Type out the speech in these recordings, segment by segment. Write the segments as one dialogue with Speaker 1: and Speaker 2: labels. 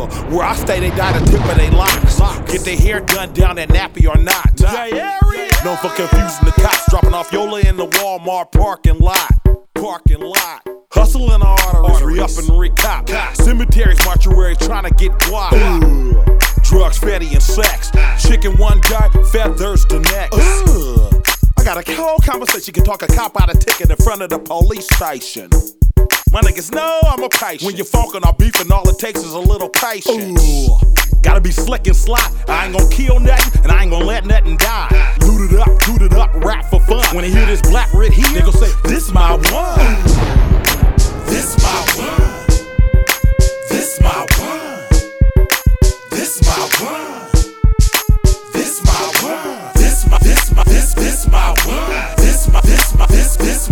Speaker 1: Where I stay, they die the tip of they locks. Get their hair done down that nappy or not. Known for confusing the cops, dropping off Yola in the Walmart parking lot. Hustling the arteries, re-up and re-cop. Cemeteries, mortuaries, trying to get guap. Drugs, fatty, and sex. Chicken one guy, feathers the next. I got a whole conversation, can talk a cop out a ticket in front of the police station. My niggas know I'm a patient. When you're funkin' or beefing, all it takes is a little patience. Gotta be slick and sly. I ain't gon' kill nothing, and I ain't gon' let nothing die. Loot it up, rap for fun. When they hear this black red heat, they gon' say, this my one. This my one. This my one. This my one. This my one. This my one. This my one. This my one. This my one. This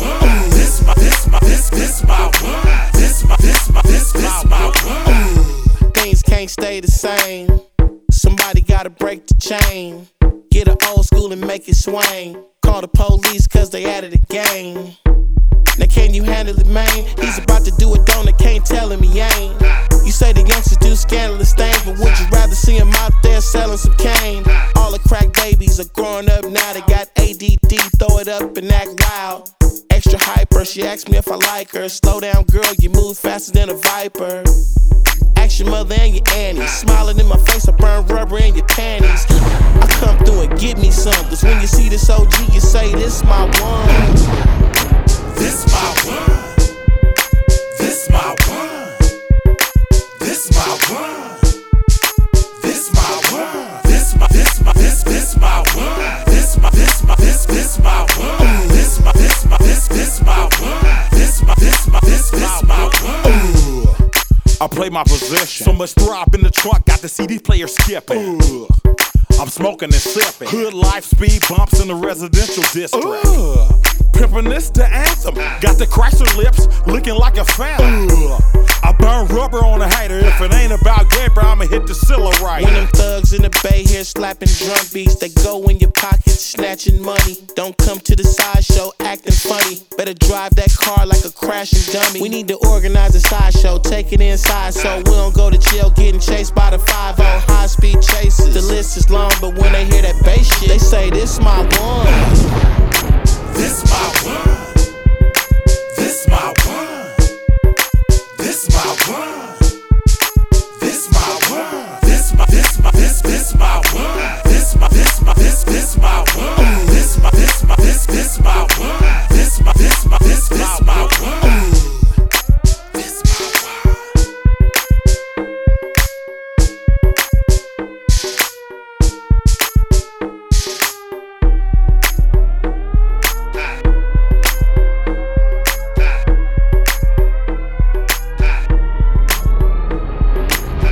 Speaker 1: my one.
Speaker 2: Things can't stay the same. Somebody gotta break the chain. Get an old school and make it swing. Call the police cause they added a game. Now can you handle it, man? He's about to do it, don't it? Can't tell him he ain't. You say the youngsters do scandalous things, but would you rather see him out there selling some cane? All the crack babies are growing up now. They got ADD, throw it up and act wild. Extra hyper, she asked me if I like her. Slow down, girl, you move faster than a viper. Ask your mother and your auntie. Smiling in my face, I burn rubber in your panties. I come through and give me some, cause when you see this OG, you say, this my one.
Speaker 1: This my one. This my one. This my one. This my one. This my one. This my one. This my one. This my one. This my one. I play my position. So much throb in the trunk, got the CD player skipping. I'm smoking and sipping. Hood life, speed bumps in the residential district. Pimpin' this the anthem. Got the Chrysler lips looking like a phantom. I burn rubber on a hater. If it ain't about Gabriel, I'ma hit the Silla right.
Speaker 2: When them thugs in the bay here slapping drum beats, they go in your pockets snatching money. Don't come to the sideshow acting funny. Better drive that car like a crashing dummy. We need to organize a sideshow, take it inside so we